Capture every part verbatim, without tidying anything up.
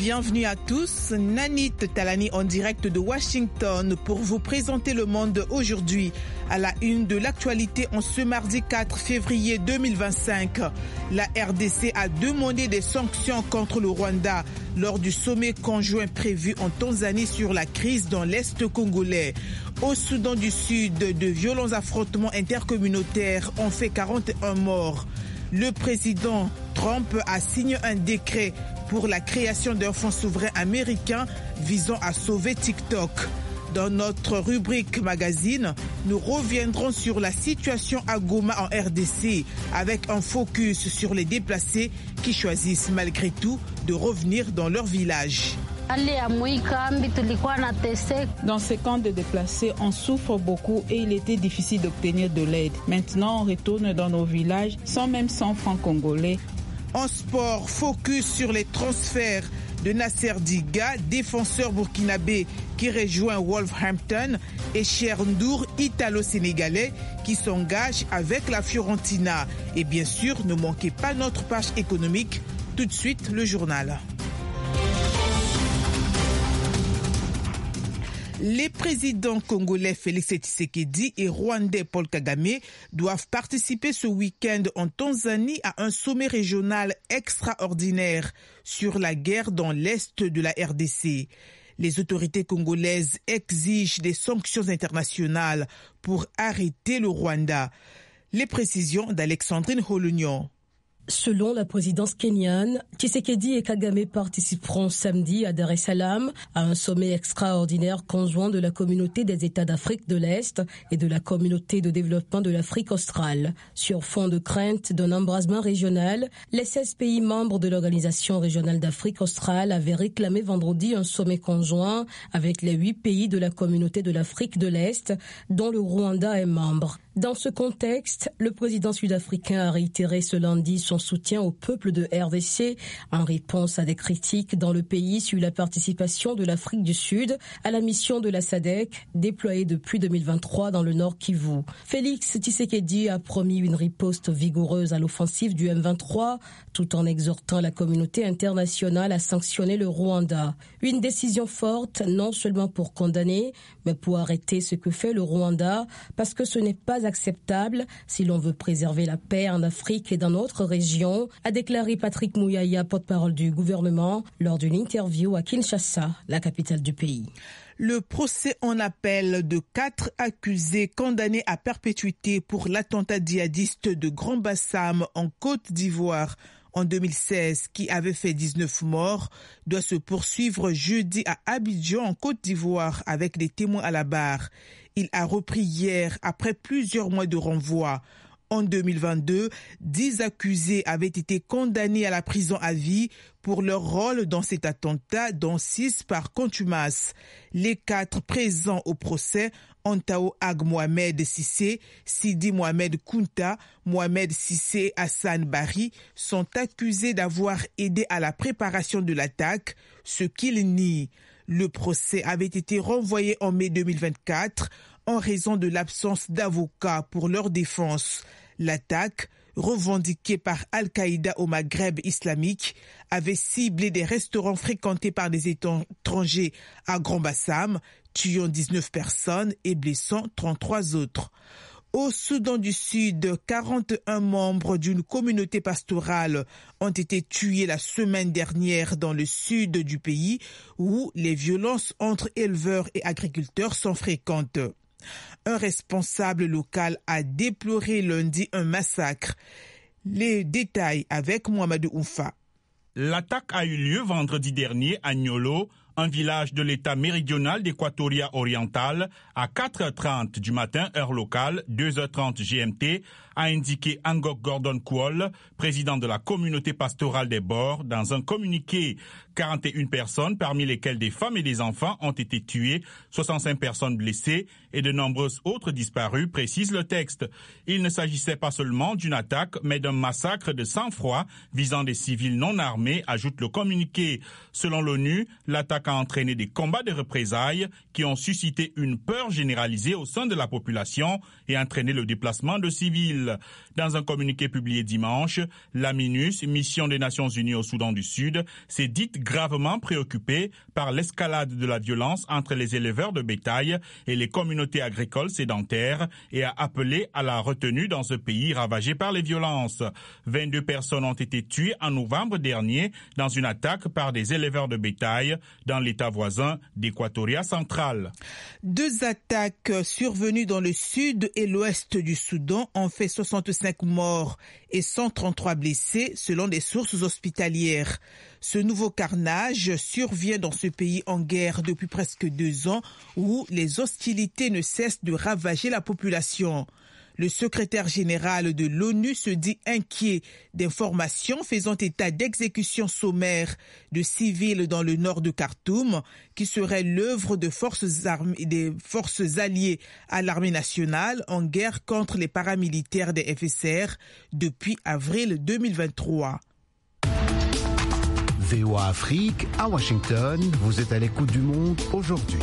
Bienvenue à tous, Nanit Talani en direct de Washington pour vous présenter le monde aujourd'hui. À la une de l'actualité en ce mardi quatre février deux mille vingt-cinq, la R D C a demandé des sanctions contre le Rwanda lors du sommet conjoint prévu en Tanzanie sur la crise dans l'Est congolais. Au Soudan du Sud, de violents affrontements intercommunautaires ont fait quarante et un morts. Le président Trump a signé un décret pour la création d'un fonds souverain américain visant à sauver TikTok. Dans notre rubrique magazine, nous reviendrons sur la situation à Goma en R D C avec un focus sur les déplacés qui choisissent malgré tout de revenir dans leur village. Dans ces camps de déplacés, on souffre beaucoup et il était difficile d'obtenir de l'aide. Maintenant, on retourne dans nos villages sans même cent francs congolais. En sport, focus sur les transferts de Nasser Diga, défenseur burkinabé qui rejoint Wolverhampton, et Cher Ndour, italo-sénégalais, qui s'engage avec la Fiorentina. Et bien sûr, ne manquez pas notre page économique. Tout de suite, le journal. Les présidents congolais Félix Tshisekedi et rwandais Paul Kagame doivent participer ce week-end en Tanzanie à un sommet régional extraordinaire sur la guerre dans l'est de la R D C. Les autorités congolaises exigent des sanctions internationales pour arrêter le Rwanda. Les précisions d'Alexandrine Holunion. Selon la présidence kenyane, Tshisekedi et Kagame participeront samedi à Dar es Salaam à un sommet extraordinaire conjoint de la communauté des États d'Afrique de l'Est et de la communauté de développement de l'Afrique australe. Sur fond de crainte d'un embrasement régional, les seize pays membres de l'Organisation régionale d'Afrique australe avaient réclamé vendredi un sommet conjoint avec les huit pays de la communauté de l'Afrique de l'Est, dont le Rwanda est membre. Dans ce contexte, le président sud-africain a réitéré ce lundi son soutien au peuple de R D C en réponse à des critiques dans le pays sur la participation de l'Afrique du Sud à la mission de la S A D C déployée depuis deux mille vingt-trois dans le Nord Kivu. Félix Tshisekedi a promis une riposte vigoureuse à l'offensive du M vingt-trois tout en exhortant la communauté internationale à sanctionner le Rwanda. Une décision forte non seulement pour condamner, mais pour arrêter ce que fait le Rwanda parce que ce n'est pas acceptable si l'on veut préserver la paix en Afrique et dans notre région, a déclaré Patrick Mouyaya, porte-parole du gouvernement, lors d'une interview à Kinshasa, la capitale du pays. Le procès en appel de quatre accusés condamnés à perpétuité pour l'attentat djihadiste de Grand Bassam en Côte d'Ivoire en deux mille seize, qui avait fait dix-neuf morts, doit se poursuivre jeudi à Abidjan en Côte d'Ivoire avec des témoins à la barre. Il a repris hier après plusieurs mois de renvoi. En deux mille vingt-deux, dix accusés avaient été condamnés à la prison à vie pour leur rôle dans cet attentat, dont six par contumace. Les quatre présents au procès, Antao Ag Mohamed Sissé, Sidi Mohamed Kounta, Mohamed Sissé Hassan Bari, sont accusés d'avoir aidé à la préparation de l'attaque, ce qu'ils nient. Le procès avait été renvoyé en mai deux mille vingt-quatre en raison de l'absence d'avocats pour leur défense. L'attaque, revendiquée par Al-Qaïda au Maghreb islamique, avait ciblé des restaurants fréquentés par des étrangers à Grand Bassam, tuant dix-neuf personnes et blessant trente-trois autres. Au Soudan du Sud, quarante et un membres d'une communauté pastorale ont été tués la semaine dernière dans le sud du pays où les violences entre éleveurs et agriculteurs sont fréquentes. Un responsable local a déploré lundi un massacre. Les détails avec Mohamedou Oufa. L'attaque a eu lieu vendredi dernier à Niolo, un village de l'état méridional d'Équatoria orientale, à quatre heures trente du matin, heure locale, deux heures trente G M T, a indiqué Angok Gordon Kuol, président de la communauté pastorale des Bords, dans un communiqué. quarante et une personnes, parmi lesquelles des femmes et des enfants, ont été tuées, soixante-cinq personnes blessées et de nombreuses autres disparues, précise le texte. Il ne s'agissait pas seulement d'une attaque, mais d'un massacre de sang-froid visant des civils non armés, ajoute le communiqué. Selon l'ONU, l'attaque L'attaque a entraîné des combats de représailles qui ont suscité une peur généralisée au sein de la population et entraîné le déplacement de civils. Dans un communiqué publié dimanche, la MINUS, mission des Nations Unies au Soudan du Sud, s'est dite gravement préoccupée par l'escalade de la violence entre les éleveurs de bétail et les communautés agricoles sédentaires et a appelé à la retenue dans ce pays ravagé par les violences. vingt-deux personnes ont été tuées en novembre dernier dans une attaque par des éleveurs de bétail dans l'état voisin d'Équatoria centrale. Deux attaques survenues dans le sud et l'ouest du Soudan ont fait soixante-cinq morts et cent trente-trois blessés selon des sources hospitalières. Ce nouveau carnage survient dans ce pays en guerre depuis presque deux ans où les hostilités ne cessent de ravager la population. Le secrétaire général de l'ONU se dit inquiet d'informations faisant état d'exécutions sommaires de civils dans le nord de Khartoum, qui seraient l'œuvre de forces armées, des forces alliées à l'armée nationale en guerre contre les paramilitaires des F S R depuis avril deux mille vingt-trois. V O A Afrique, à Washington, vous êtes à l'écoute du monde aujourd'hui.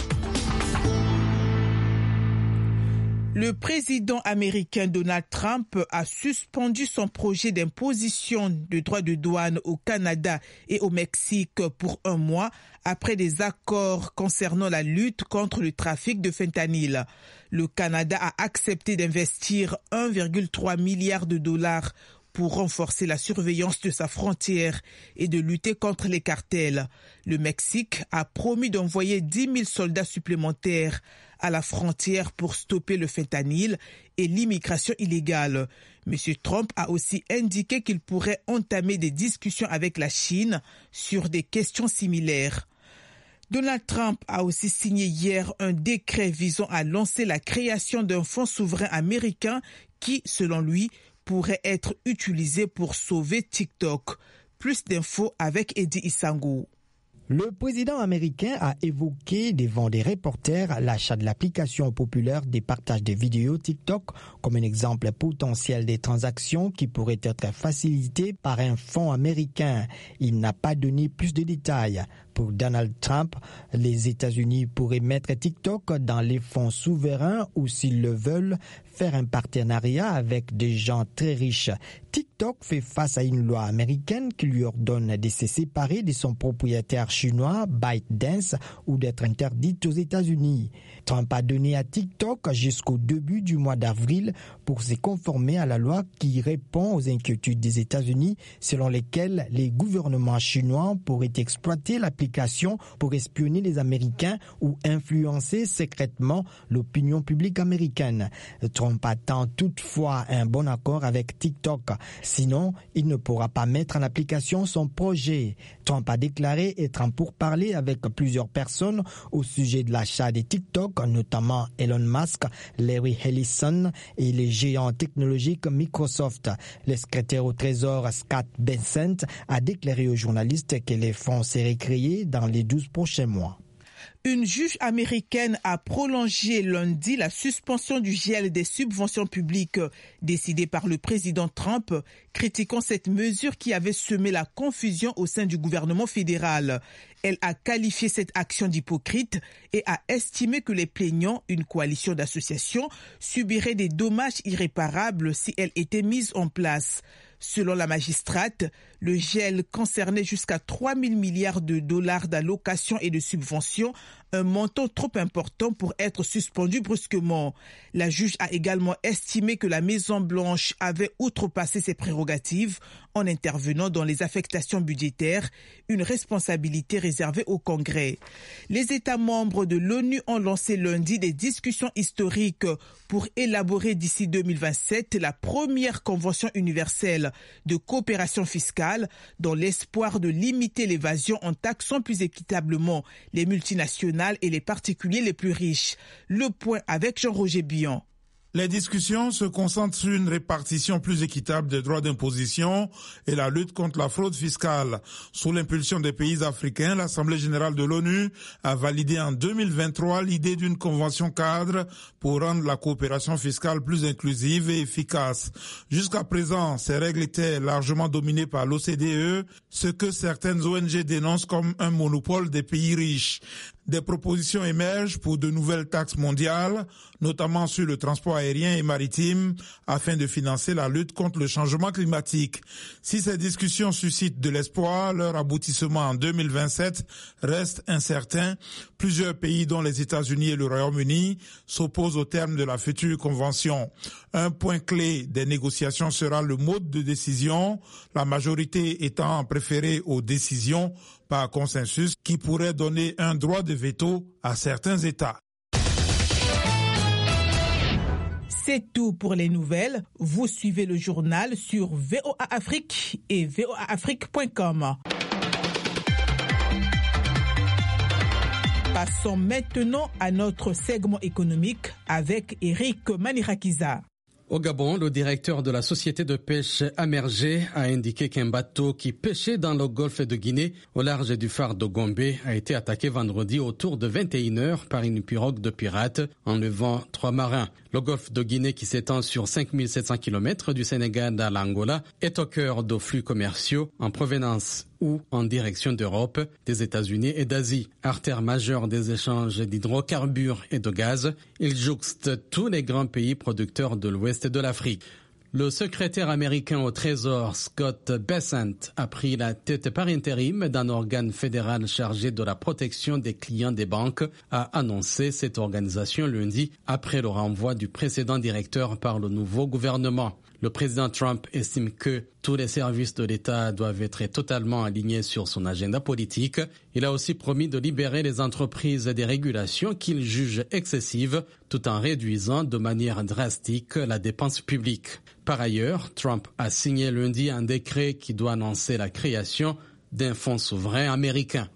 Le président américain Donald Trump a suspendu son projet d'imposition de droits de douane au Canada et au Mexique pour un mois après des accords concernant la lutte contre le trafic de fentanyl. Le Canada a accepté d'investir un virgule trois milliard de dollars pour renforcer la surveillance de sa frontière et de lutter contre les cartels. Le Mexique a promis d'envoyer dix mille soldats supplémentaires à la frontière pour stopper le fentanyl et l'immigration illégale. M. Trump a aussi indiqué qu'il pourrait entamer des discussions avec la Chine sur des questions similaires. Donald Trump a aussi signé hier un décret visant à lancer la création d'un fonds souverain américain qui, selon lui, pourrait être utilisé pour sauver TikTok. Plus d'infos avec Eddie Isango. Le président américain a évoqué devant des reporters l'achat de l'application populaire des partages de vidéos TikTok comme un exemple potentiel des transactions qui pourraient être facilitées par un fonds américain. Il n'a pas donné plus de détails. Pour Donald Trump, les États-Unis pourraient mettre TikTok dans les fonds souverains ou, s'ils le veulent, faire un partenariat avec des gens très riches. TikTok fait face à une loi américaine qui lui ordonne de se séparer de son propriétaire chinois ByteDance ou d'être interdite aux États-Unis. Trump a donné à TikTok jusqu'au début du mois d'avril pour se conformer à la loi qui répond aux inquiétudes des États-Unis selon lesquelles les gouvernements chinois pourraient exploiter l'application pour espionner les Américains ou influencer secrètement l'opinion publique américaine. Trump attend toutefois un bon accord avec TikTok. Sinon, il ne pourra pas mettre en application son projet. Trump a déclaré être en pourparlers avec plusieurs personnes au sujet de l'achat de TikTok, notamment Elon Musk, Larry Ellison et les géants technologiques Microsoft. Le secrétaire au Trésor Scott Bessent a déclaré aux journalistes que les fonds seraient créés dans les douze prochains mois. Une juge américaine a prolongé lundi la suspension du gel des subventions publiques décidée par le président Trump, critiquant cette mesure qui avait semé la confusion au sein du gouvernement fédéral. Elle a qualifié cette action d'hypocrite et a estimé que les plaignants, une coalition d'associations, subiraient des dommages irréparables si elle était mise en place. Selon la magistrate, le gel concernait jusqu'à trois mille milliards de dollars d'allocations et de subventions, un montant trop important pour être suspendu brusquement. La juge a également estimé que la Maison-Blanche avait outrepassé ses prérogatives en intervenant dans les affectations budgétaires, une responsabilité réservée au Congrès. Les États membres de l'ONU ont lancé lundi des discussions historiques pour élaborer d'ici deux mille vingt-sept la première convention universelle de coopération fiscale dans l'espoir de limiter l'évasion en taxant plus équitablement les multinationales et les particuliers les plus riches. Le point avec Jean-Roger Bion. Les discussions se concentrent sur une répartition plus équitable des droits d'imposition et la lutte contre la fraude fiscale. Sous l'impulsion des pays africains, l'Assemblée générale de l'ONU a validé en deux mille vingt-trois l'idée d'une convention cadre pour rendre la coopération fiscale plus inclusive et efficace. Jusqu'à présent, ces règles étaient largement dominées par l'O C D E, ce que certaines O N G dénoncent comme un monopole des pays riches. Des propositions émergent pour de nouvelles taxes mondiales, notamment sur le transport aérien et maritime, afin de financer la lutte contre le changement climatique. Si ces discussions suscitent de l'espoir, leur aboutissement en deux mille vingt-sept reste incertain. Plusieurs pays, dont les États-Unis et le Royaume-Uni, s'opposent au terme de la future convention. Un point clé des négociations sera le mode de décision, la majorité étant préférée aux décisions par consensus qui pourrait donner un droit de veto à certains États. C'est tout pour les nouvelles. Vous suivez le journal sur V O A Afrique et V O A Afrique point com. Passons maintenant à notre segment économique avec Eric Manirakiza. Au Gabon, le directeur de la société de pêche Amergé a indiqué qu'un bateau qui pêchait dans le golfe de Guinée, au large du phare de Gombe, a été attaqué vendredi autour de vingt et une heures par une pirogue de pirates, enlevant trois marins. Le golfe de Guinée, qui s'étend sur cinq mille sept cents kilomètres du Sénégal à l'Angola, est au cœur de flux commerciaux en provenance ou en direction d'Europe, des États-Unis et d'Asie. Artère majeure des échanges d'hydrocarbures et de gaz, il jouxte tous les grands pays producteurs de l'ouest de l'Afrique. Le secrétaire américain au Trésor, Scott Bessent, a pris la tête par intérim d'un organe fédéral chargé de la protection des clients des banques, a annoncé cette organisation lundi après le renvoi du précédent directeur par le nouveau gouvernement. Le président Trump estime que tous les services de l'État doivent être totalement alignés sur son agenda politique. Il a aussi promis de libérer les entreprises des régulations qu'il juge excessives, tout en réduisant de manière drastique la dépense publique. Par ailleurs, Trump a signé lundi un décret qui doit annoncer la création d'un fonds souverain américain.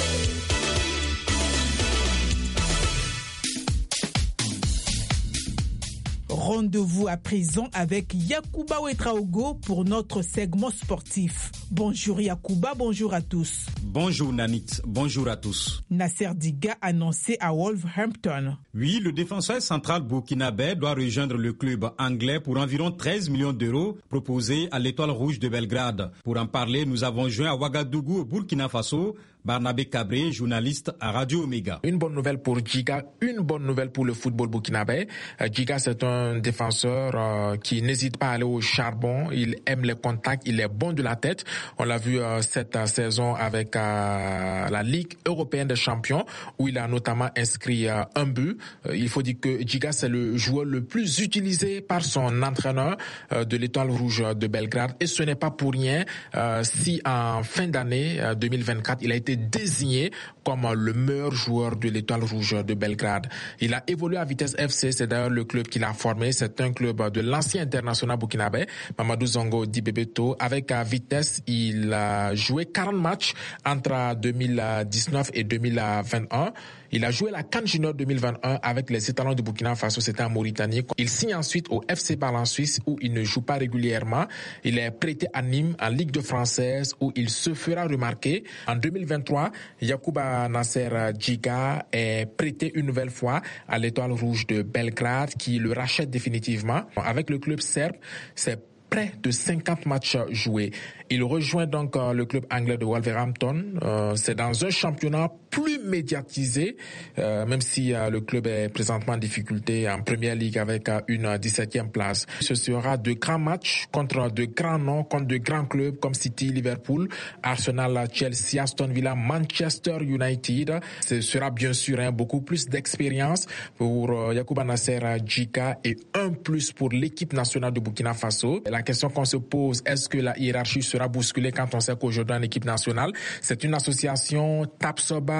Rendez-vous à présent avec Yacouba Ouetraogo pour notre segment sportif. Bonjour Yacouba, bonjour à tous. Bonjour Nanit, bonjour à tous. Nasser Diga annoncé à Wolverhampton. Oui, le défenseur central burkinabé doit rejoindre le club anglais pour environ treize millions d'euros proposés à l'Étoile Rouge de Belgrade. Pour en parler, nous avons joint à Ouagadougou, au Burkina Faso, Barnabé Cabré, journaliste à Radio Omega. Une bonne nouvelle pour Djiga, une bonne nouvelle pour le football burkinabé. Djiga, c'est un défenseur euh, qui n'hésite pas à aller au charbon. Il aime les contacts, il est bon de la tête. On l'a vu euh, cette euh, saison avec euh, la Ligue européenne des champions, où il a notamment inscrit euh, un but. Euh, il faut dire que Djiga, c'est le joueur le plus utilisé par son entraîneur euh, de l'Étoile Rouge de Belgrade. Et ce n'est pas pour rien euh, si en fin d'année euh, deux mille vingt-quatre, il a été désigné comme le meilleur joueur de l'Étoile Rouge de Belgrade. Il a évolué à Vitesse F C, c'est d'ailleurs le club qu'il a formé. C'est un club de l'ancien international burkinabé, Mamadou Zongo Dibebeto. Avec Vitesse, il a joué quarante matchs entre deux mille dix-neuf et deux mille vingt et un. Il a joué la CAN Junior deux mille vingt et un avec les étalons de Burkina Faso, c'était en Mauritanie. Il signe ensuite au F C Bâle en Suisse où il ne joue pas régulièrement. Il est prêté à Nîmes en Ligue deux française où il se fera remarquer. En deux mille vingt-trois, Yacouba Nasser Djiga est prêté une nouvelle fois à l'Étoile Rouge de Belgrade qui le rachète définitivement. Avec le club serbe, c'est près de cinquante matchs joués. Il rejoint donc euh, le club anglais de Wolverhampton. Euh, c'est dans un championnat plus médiatisé, euh, même si euh, le club est présentement en difficulté en Première Ligue avec euh, une dix-septième place. Ce sera de grands matchs contre de grands noms, contre de grands clubs comme City, Liverpool, Arsenal, Chelsea, Aston Villa, Manchester United. Ce sera bien sûr hein, beaucoup plus d'expérience pour euh, Yacouba Nasser Djiga et un plus pour l'équipe nationale de Burkina Faso. La question qu'on se pose, est-ce que la hiérarchie sera bousculée quand on sait qu'aujourd'hui en équipe nationale, c'est une association Tapsoba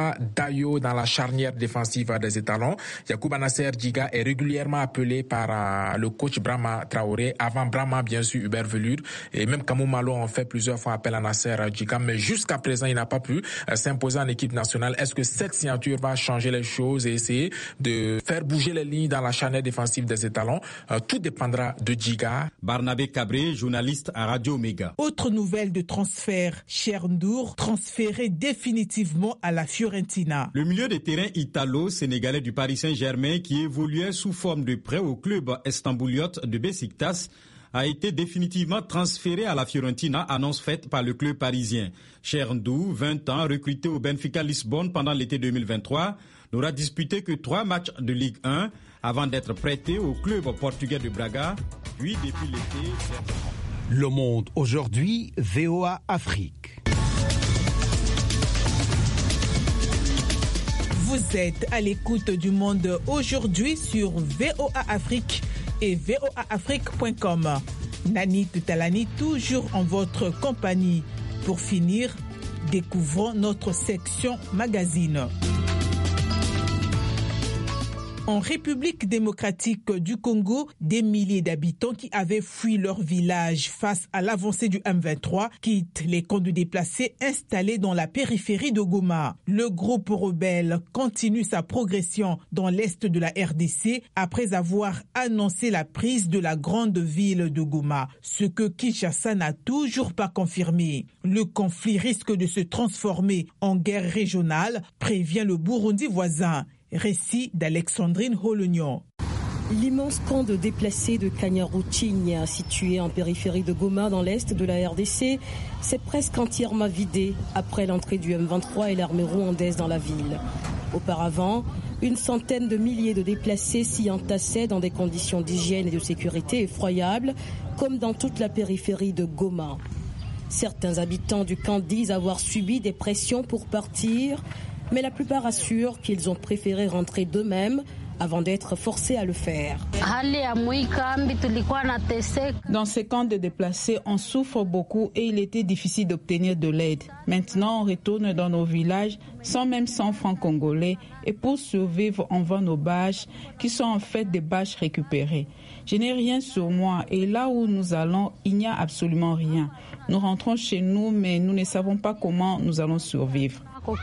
Moussa Dayo dans la charnière défensive des étalons. Yacouba Nasser Djiga est régulièrement appelé par euh, le coach Brahma Traoré. Avant Brahma, bien sûr, Hubert Velure. Et même Kamou Malo ont fait plusieurs fois appel à Nasser Djiga. Mais jusqu'à présent, il n'a pas pu euh, s'imposer en équipe nationale. Est-ce que cette signature va changer les choses et essayer de faire bouger les lignes dans la charnière défensive des étalons? euh, Tout dépendra de Djiga. Barnabé Cabré, journaliste à Radio Omega. Autre nouvelle de transfert, Chernour transféré définitivement à la Fiorentina. Le milieu de terrain italo-sénégalais du Paris Saint-Germain qui évoluait sous forme de prêt au club estambouliote de Beşiktaş a été définitivement transféré à la Fiorentina, annonce faite par le club parisien. Chernour, vingt ans, recruté au Benfica Lisbonne pendant l'été deux mille vingt-trois, n'aura disputé que trois matchs de Ligue un avant d'être prêté au club portugais de Braga, puis depuis l'été... Le Monde aujourd'hui, V O A Afrique. Vous êtes à l'écoute du Monde aujourd'hui sur V O A Afrique et V O A Afrique point com. Nani Talani, toujours en votre compagnie. Pour finir, découvrons notre section magazine. En République démocratique du Congo, des milliers d'habitants qui avaient fui leur village face à l'avancée du M vingt-trois quittent les camps de déplacés installés dans la périphérie de Goma. Le groupe rebelle continue sa progression dans l'est de la R D C après avoir annoncé la prise de la grande ville de Goma, ce que Kinshasa n'a toujours pas confirmé. Le conflit risque de se transformer en guerre régionale, prévient le Burundi voisin. Récit d'Alexandrine Holognon. L'immense camp de déplacés de Kanyaruchinya, situé en périphérie de Goma dans l'est de la R D C, s'est presque entièrement vidé après l'entrée du M vingt-trois et l'armée rwandaise dans la ville. Auparavant, une centaine de milliers de déplacés s'y entassaient dans des conditions d'hygiène et de sécurité effroyables, comme dans toute la périphérie de Goma. Certains habitants du camp disent avoir subi des pressions pour partir, mais la plupart assurent qu'ils ont préféré rentrer d'eux-mêmes avant d'être forcés à le faire. Dans ces camps de déplacés, on souffre beaucoup et il était difficile d'obtenir de l'aide. Maintenant, on retourne dans nos villages sans même cent francs congolais et pour survivre, on vend nos bâches qui sont en fait des bâches récupérées. Je n'ai rien sur moi et là où nous allons, il n'y a absolument rien. Nous rentrons chez nous, mais nous ne savons pas comment nous allons survivre.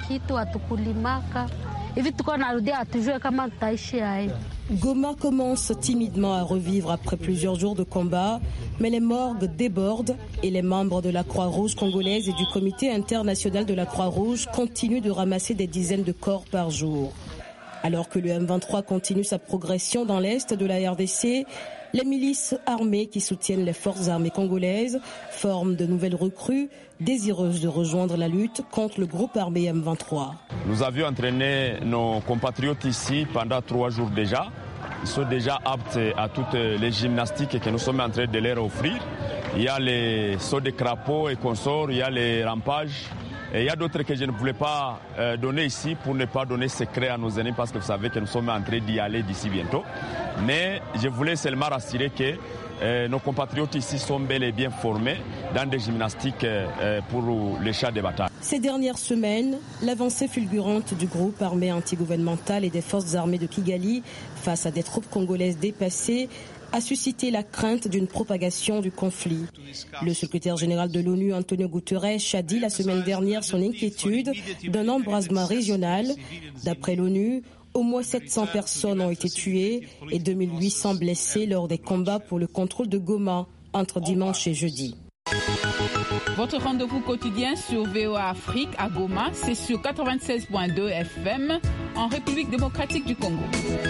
Goma commence timidement à revivre après plusieurs jours de combat, mais les morgues débordent et les membres de la Croix-Rouge congolaise et du Comité international de la Croix-Rouge continuent de ramasser des dizaines de corps par jour. Alors que le M vingt-trois continue sa progression dans l'est de la R D C, les milices armées qui soutiennent les forces armées congolaises forment de nouvelles recrues désireuses de rejoindre la lutte contre le groupe armé M vingt-trois. Nous avions entraîné nos compatriotes ici pendant trois jours déjà. Ils sont déjà aptes à toutes les gymnastiques que nous sommes en train de leur offrir. Il y a les sauts de crapauds et consorts, il y a les rampages. Et il y a d'autres que je ne voulais pas euh, donner ici pour ne pas donner secret à nos ennemis parce que vous savez que nous sommes en train d'y aller d'ici bientôt. Mais je voulais seulement rassurer que euh, nos compatriotes ici sont bel et bien formés dans des gymnastiques euh, pour les chars de bataille. Ces dernières semaines, l'avancée fulgurante du groupe armé antigouvernemental et des forces armées de Kigali face à des troupes congolaises dépassées a suscité la crainte d'une propagation du conflit. Le secrétaire général de l'ONU, Antonio Guterres, a dit la semaine dernière son inquiétude d'un embrasement régional. D'après l'ONU, au moins sept cents personnes ont été tuées et deux mille huit cents blessées lors des combats pour le contrôle de Goma entre dimanche et jeudi. Votre rendez-vous quotidien sur V O A Afrique à Goma, c'est sur quatre-vingt-seize point deux F M en République démocratique du Congo.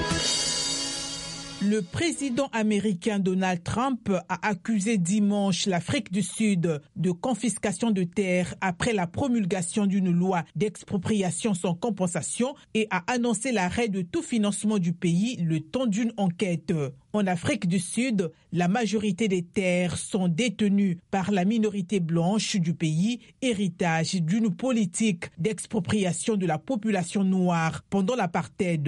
Le président américain Donald Trump a accusé dimanche l'Afrique du Sud de confiscation de terres après la promulgation d'une loi d'expropriation sans compensation et a annoncé l'arrêt de tout financement du pays le temps d'une enquête. En Afrique du Sud, la majorité des terres sont détenues par la minorité blanche du pays, héritage d'une politique d'expropriation de la population noire pendant l'apartheid.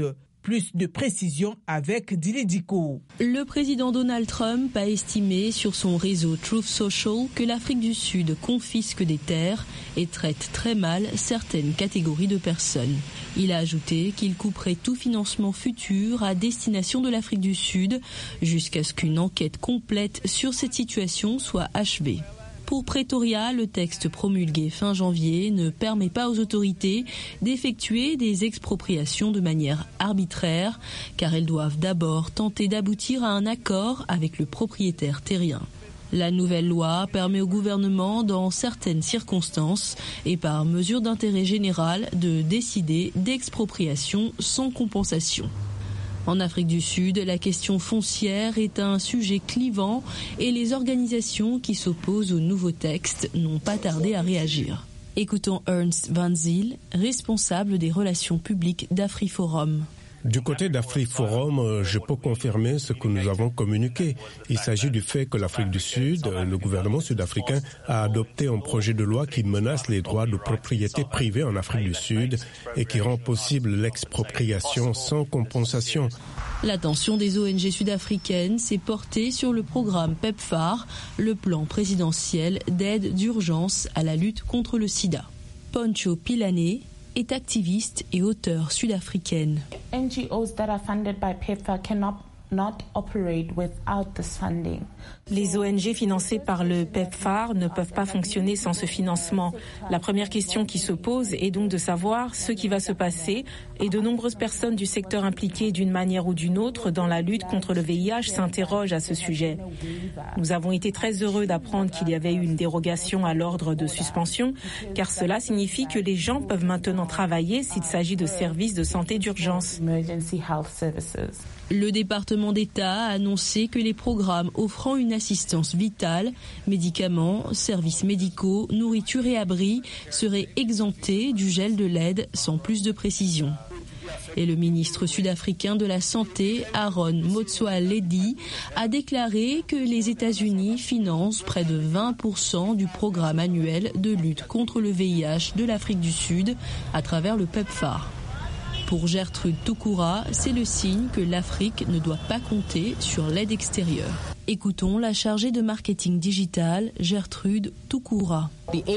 Plus de précisions avec Dili Diko. Le président Donald Trump a estimé sur son réseau Truth Social que l'Afrique du Sud confisque des terres et traite très mal certaines catégories de personnes. Il a ajouté qu'il couperait tout financement futur à destination de l'Afrique du Sud jusqu'à ce qu'une enquête complète sur cette situation soit achevée. Pour Pretoria, le texte promulgué fin janvier ne permet pas aux autorités d'effectuer des expropriations de manière arbitraire, car elles doivent d'abord tenter d'aboutir à un accord avec le propriétaire terrien. La nouvelle loi permet au gouvernement, dans certaines circonstances et par mesure d'intérêt général, de décider d'expropriation sans compensation. En Afrique du Sud, la question foncière est un sujet clivant et les organisations qui s'opposent au nouveau texte n'ont pas tardé à réagir. Écoutons Ernst Van Zyl, responsable des relations publiques d'AfriForum. Du côté d'AfriForum, je peux confirmer ce que nous avons communiqué. Il s'agit du fait que l'Afrique du Sud, le gouvernement sud-africain, a adopté un projet de loi qui menace les droits de propriété privée en Afrique du Sud et qui rend possible l'expropriation sans compensation. L'attention des O N G sud-africaines s'est portée sur le programme PEPFAR, le plan présidentiel d'aide d'urgence à la lutte contre le sida. Poncho Pilane est activiste et auteure sud-africaine. N G Os that are funded by PEPFAR cannot not operate without this funding. Les O N G financées par le PEPFAR ne peuvent pas fonctionner sans ce financement. La première question qui se pose est donc de savoir ce qui va se passer et de nombreuses personnes du secteur impliquées d'une manière ou d'une autre dans la lutte contre le V I H s'interrogent à ce sujet. Nous avons été très heureux d'apprendre qu'il y avait eu une dérogation à l'ordre de suspension, car cela signifie que les gens peuvent maintenant travailler s'il s'agit de services de santé d'urgence. Le département d'État a annoncé que les programmes offrant une assistance vitale, médicaments, services médicaux, nourriture et abris seraient exemptés du gel de l'aide sans plus de précision. Et le ministre sud-africain de la Santé, Aaron Motsoaledi, a déclaré que les États-Unis financent près de vingt pour cent du programme annuel de lutte contre le V I H de l'Afrique du Sud à travers le PEPFAR. Pour Gertrude Toukoura, c'est le signe que l'Afrique ne doit pas compter sur l'aide extérieure. Écoutons la chargée de marketing digital, Gertrude Toukoura.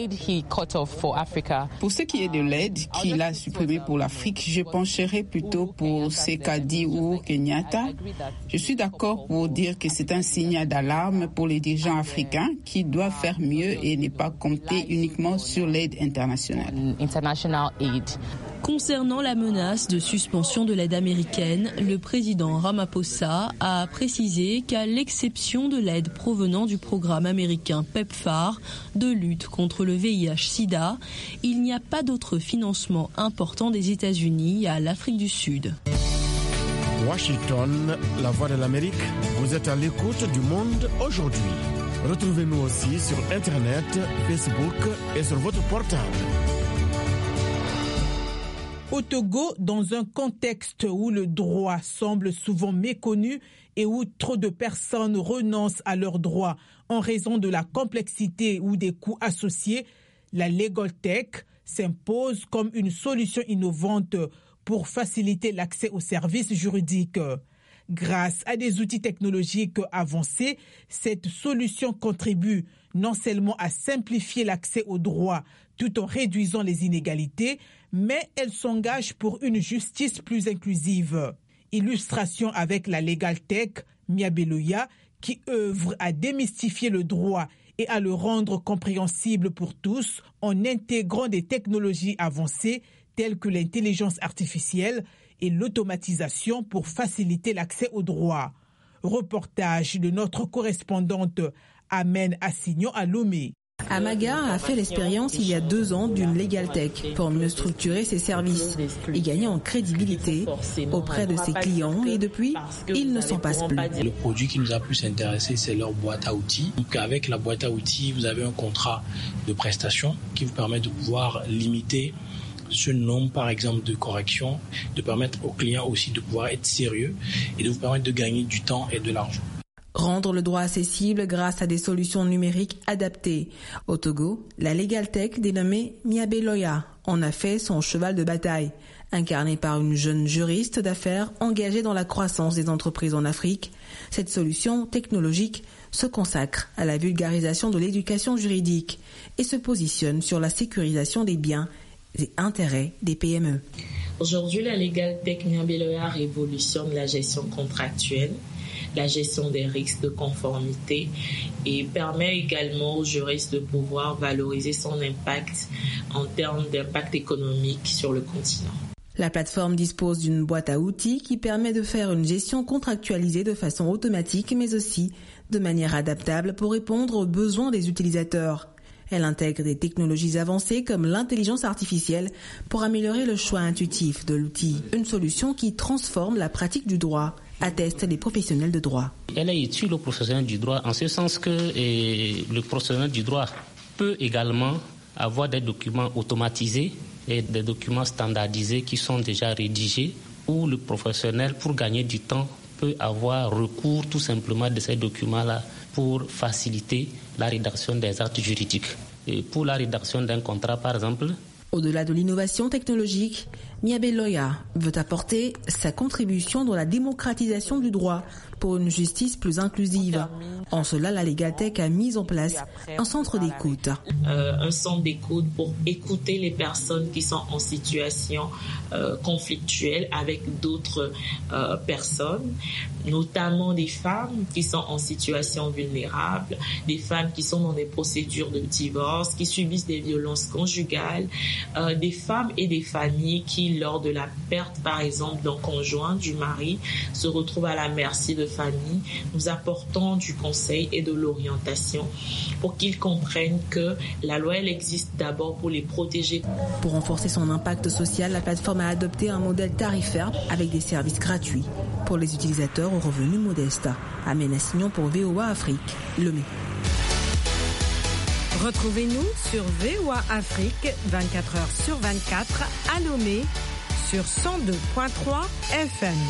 Pour ce qui est de l'aide qu'il a supprimée pour l'Afrique, je pencherai plutôt pour ce qu'a dit Uhuru Kenyatta. Je suis d'accord pour dire que c'est un signe d'alarme pour les dirigeants africains qui doivent faire mieux et ne pas compter uniquement sur l'aide internationale. Concernant la menace de suspension de l'aide américaine, le président Ramaphosa a précisé qu'à l'exception de l'aide provenant du programme américain PEPFAR de lutte contre le V I H sida, il n'y a pas d'autre financement important des États-Unis à l'Afrique du Sud. Washington, la voix de l'Amérique, vous êtes à l'écoute du monde aujourd'hui. Retrouvez-nous aussi sur Internet, Facebook et sur votre portable. Au Togo, dans un contexte où le droit semble souvent méconnu et où trop de personnes renoncent à leurs droits en raison de la complexité ou des coûts associés, la Legal Tech s'impose comme une solution innovante pour faciliter l'accès aux services juridiques. Grâce à des outils technologiques avancés, cette solution contribue non seulement à simplifier l'accès aux droits tout en réduisant les inégalités, mais elle s'engage pour une justice plus inclusive. Illustration avec la Legal Tech, Mia Beloya, qui œuvre à démystifier le droit et à le rendre compréhensible pour tous en intégrant des technologies avancées telles que l'intelligence artificielle et l'automatisation pour faciliter l'accès au droit. Reportage de notre correspondante Amen Assignon à Lomé. Amaga a fait l'expérience il y a deux ans d'une Legal Tech pour mieux structurer ses services et gagner en crédibilité auprès de ses clients et depuis, ils ne s'en passent plus. Le produit qui nous a plus intéressé, c'est leur boîte à outils. Donc avec la boîte à outils, vous avez un contrat de prestation qui vous permet de pouvoir limiter ce nombre, par exemple, de corrections, de permettre aux clients aussi de pouvoir être sérieux et de vous permettre de gagner du temps et de l'argent. Rendre le droit accessible grâce à des solutions numériques adaptées. Au Togo, la Legal Tech dénommée Miabe Loya en a fait son cheval de bataille. Incarnée par une jeune juriste d'affaires engagée dans la croissance des entreprises en Afrique, cette solution technologique se consacre à la vulgarisation de l'éducation juridique et se positionne sur la sécurisation des biens et intérêts des P M E. Aujourd'hui, la Legal Tech Miabe Loya révolutionne la gestion contractuelle, la gestion des risques de conformité et permet également aux juristes de pouvoir valoriser son impact en termes d'impact économique sur le continent. La plateforme dispose d'une boîte à outils qui permet de faire une gestion contractualisée de façon automatique mais aussi de manière adaptable pour répondre aux besoins des utilisateurs. Elle intègre des technologies avancées comme l'intelligence artificielle pour améliorer le choix intuitif de l'outil. Une solution qui transforme la pratique du droit, attestent les professionnels de droit. Elle est utile aux professionnels du droit en ce sens que et, le professionnel du droit peut également avoir des documents automatisés et des documents standardisés qui sont déjà rédigés où le professionnel, pour gagner du temps, peut avoir recours tout simplement de ces documents-là pour faciliter la rédaction des actes juridiques. Et pour la rédaction d'un contrat, par exemple. Au-delà de l'innovation technologique, Miabe Loya veut apporter sa contribution dans la démocratisation du droit pour une justice plus inclusive. En cela, la Legal Tech a mis en place un centre d'écoute. Euh, un centre d'écoute pour écouter les personnes qui sont en situation euh, conflictuelle avec d'autres euh, personnes, notamment des femmes qui sont en situation vulnérable, des femmes qui sont dans des procédures de divorce, qui subissent des violences conjugales, euh, des femmes et des familles qui, lors de la perte, par exemple, d'un conjoint, du mari, se retrouvent à la merci de famille. Nous apportons du conseil et de l'orientation pour qu'ils comprennent que la loi, elle existe d'abord pour les protéger. Pour renforcer son impact social, la plateforme a adopté un modèle tarifaire avec des services gratuits pour les utilisateurs aux revenus modestes. Amena Signon pour V O A Afrique, Lomé. Retrouvez-nous sur V O A Afrique vingt-quatre heures sur vingt-quatre à Lomé sur cent deux virgule trois F M.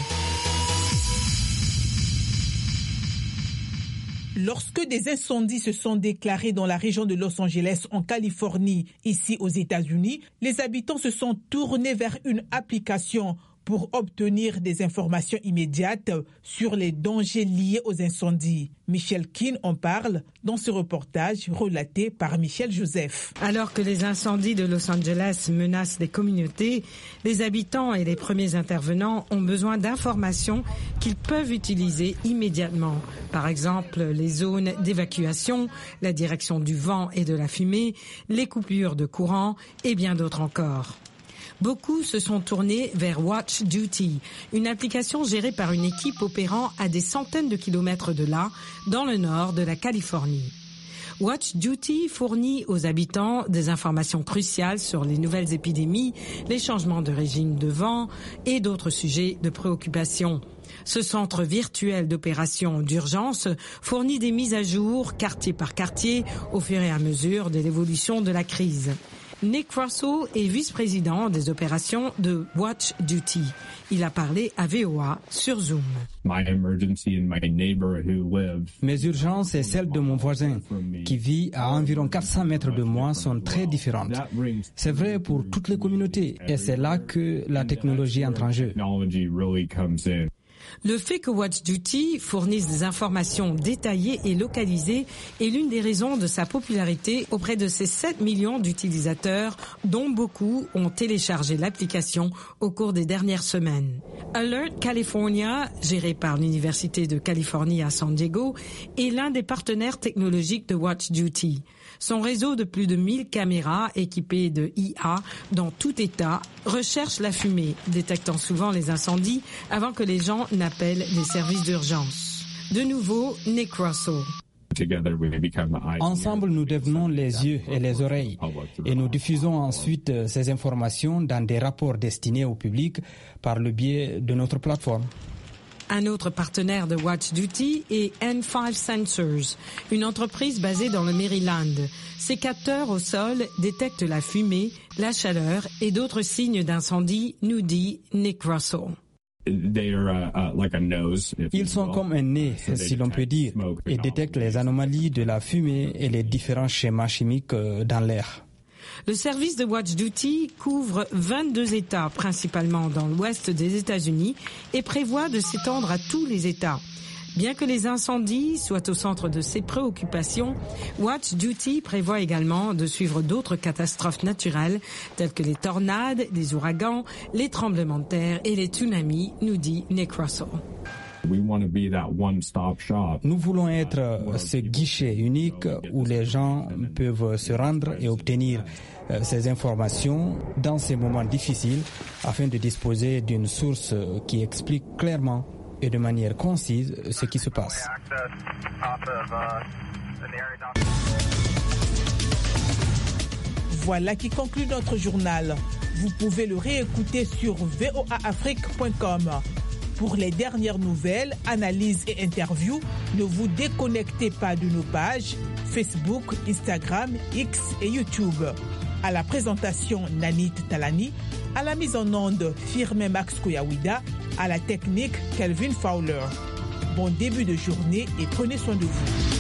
Lorsque des incendies se sont déclarés dans la région de Los Angeles, en Californie, ici aux États-Unis, les habitants se sont tournés vers une application pour obtenir des informations immédiates sur les dangers liés aux incendies. Michel Keane en parle dans ce reportage relaté par Michel Joseph. Alors que les incendies de Los Angeles menacent les communautés, les habitants et les premiers intervenants ont besoin d'informations qu'ils peuvent utiliser immédiatement. Par exemple, les zones d'évacuation, la direction du vent et de la fumée, les coupures de courant et bien d'autres encore. Beaucoup se sont tournés vers Watch Duty, une application gérée par une équipe opérant à des centaines de kilomètres de là, dans le nord de la Californie. Watch Duty fournit aux habitants des informations cruciales sur les nouvelles épidémies, les changements de régime de vent et d'autres sujets de préoccupation. Ce centre virtuel d'opération d'urgence fournit des mises à jour quartier par quartier au fur et à mesure de l'évolution de la crise. Nick Russell est vice-président des opérations de Watch Duty. Il a parlé à V O A sur Zoom. Mes urgences et celles de mon voisin, qui vit à environ quatre cents mètres de moi, sont très différentes. C'est vrai pour toutes les communautés et c'est là que la technologie entre en jeu. Le fait que Watch Duty fournisse des informations détaillées et localisées est l'une des raisons de sa popularité auprès de ses sept millions d'utilisateurs, dont beaucoup ont téléchargé l'application au cours des dernières semaines. Alert California, géré par l'Université de Californie à San Diego, est l'un des partenaires technologiques de Watch Duty. Son réseau de plus de mille caméras équipées de I A dans tout État recherche la fumée, détectant souvent les incendies avant que les gens n'appellent les services d'urgence. De nouveau, Nick Russell. Ensemble, nous devenons les yeux et les oreilles et nous diffusons ensuite ces informations dans des rapports destinés au public par le biais de notre plateforme. Un autre partenaire de Watch Duty est N cinq Sensors, une entreprise basée dans le Maryland. Ces capteurs au sol détectent la fumée, la chaleur et d'autres signes d'incendie, nous dit Nick Russell. Ils sont comme un nez, si l'on peut dire, et détectent les anomalies de la fumée et les différents schémas chimiques dans l'air. Le service de Watch Duty couvre vingt-deux États, principalement dans l'ouest des États-Unis, et prévoit de s'étendre à tous les États. Bien que les incendies soient au centre de ses préoccupations, Watch Duty prévoit également de suivre d'autres catastrophes naturelles telles que les tornades, les ouragans, les tremblements de terre et les tsunamis, nous dit Nick Russell. Nous voulons être ce guichet unique où les gens peuvent se rendre et obtenir ces informations dans ces moments difficiles afin de disposer d'une source qui explique clairement et de manière concise ce qui se passe. Voilà qui conclut notre journal. Vous pouvez le réécouter sur v o a afrique point com. Pour les dernières nouvelles, analyses et interviews, ne vous déconnectez pas de nos pages Facebook, Instagram, X et YouTube. À la présentation, Nanit Talani. À la mise en onde, Firmin Max Koyawida. À la technique, Kelvin Fowler. Bon début de journée et prenez soin de vous.